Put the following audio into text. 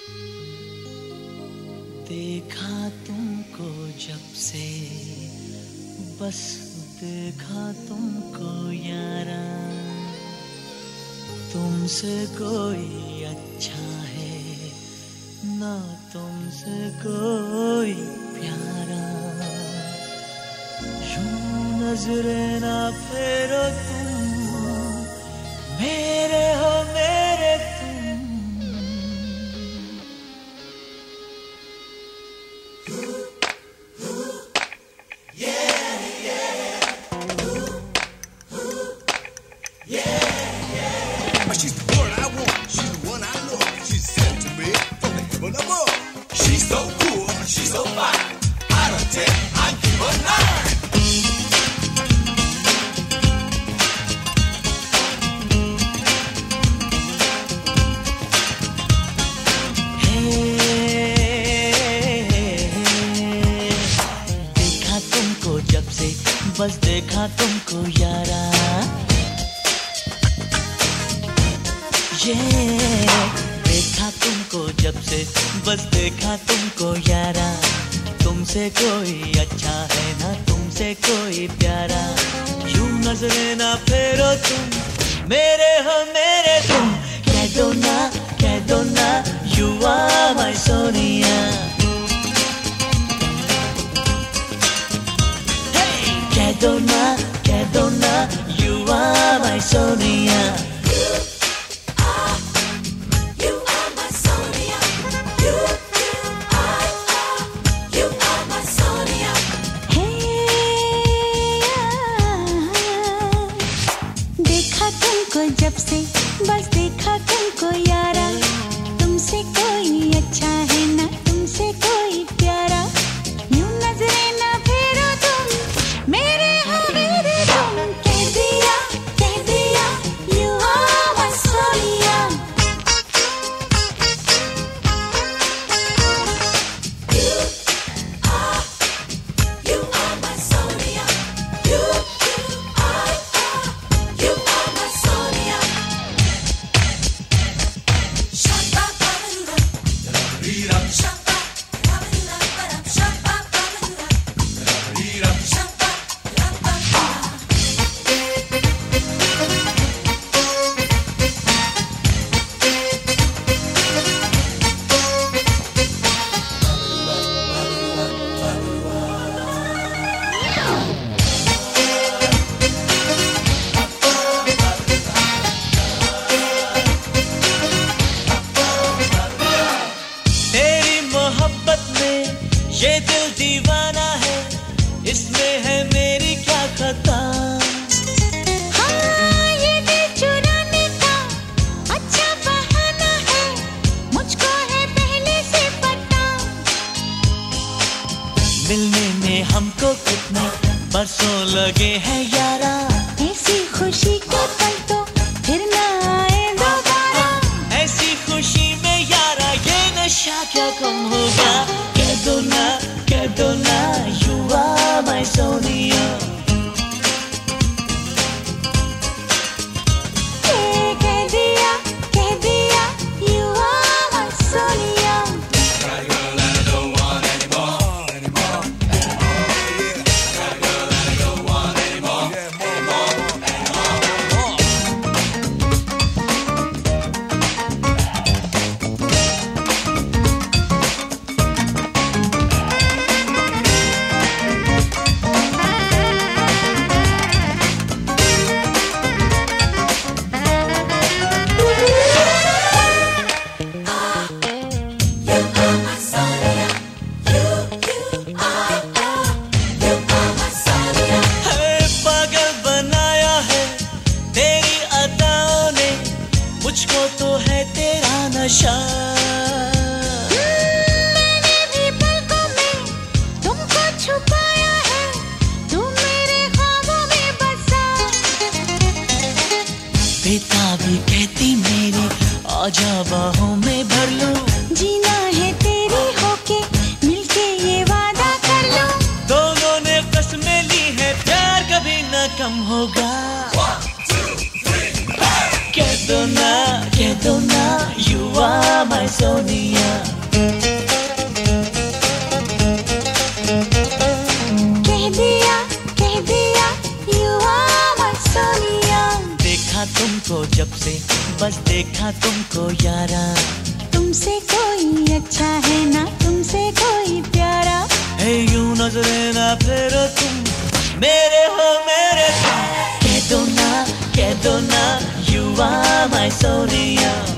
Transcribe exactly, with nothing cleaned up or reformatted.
देखा तुमको जब से, बस देखा तुमको यारा, तुमसे कोई अच्छा है ना, तुमसे कोई प्यारा। यूं नजरें ना फेरो तुम, मेरे हो मेरे तुम। She's the one I want, she's the one I know. She's sent to me from the heaven above. She's so cool, she's so fine. Out of ten, I give her nine. देखा तुमको जब से, बस देखा तुमको यारा, ये देखा तुमको जब से, बस देखा तुमको यारा, तुमसे कोई अच्छा है ना, तुमसे कोई प्यारा। यूं नजरें ना फेरो तुम, मेरे हो मेरे तुम। कह दो ना, कह दो ना, you are my सोनिया। कह दो ना, कह दो ना, you are my सोनिया। जब से बस देखा तुमको यारा, तुमसे कोई अच्छा है ना, तुमसे कोई प्यारा। यूं नजरें ना फेरो तुम, मेरे हो मेरे तुम। कह दिया, कह दिया, you are my Sonia. You are, you are my Sonia. You, you are, you are my Sonia. ये दिल दीवाना है, इसमें है मेरी क्या खता। हाँ, ये दिल चुराने का अच्छा बहाना है, मुझको है पहले से पता। मिलने में हमको कितने बरसों लगे हैं यारा, ऐसी खुशी के पल तो फिर ना आए दोबारा। ऐसी खुशी में यारा ये नशा क्या कम होगा। कह दो ना, कह दो ना, you are my सोनिया। कह दिया, कह दिया, you are my Sonia. Got a girl that I don't want anymore, anymore, anymore. Got a girl that I don't want anymore, anymore, मुझको तो है तेरा नशा। मैंने भी पलकों में तुमको छुपाया है, तुम मेरे ख्वाबों में बसा। बेताबी कहती मेरी आजा बाहों में भर लो, जीना है तेरी होके मिलके ये वादा कर लो। दोनों ने कसमें ली है प्यार कभी न कम होगा। कह दो ना, कह दो ना, you are my सोनिया। कह दिया कह दिया you are my सोनिया। देखा तुमको जब से बस देखा तुमको यारा, तुमसे कोई अच्छा है ना तुमसे कोई प्यारा। है यूं नजरे ना फेरो तुम, मेरे हो मेरे तुम। कह दो ना कह दो ना you are my सोनिया।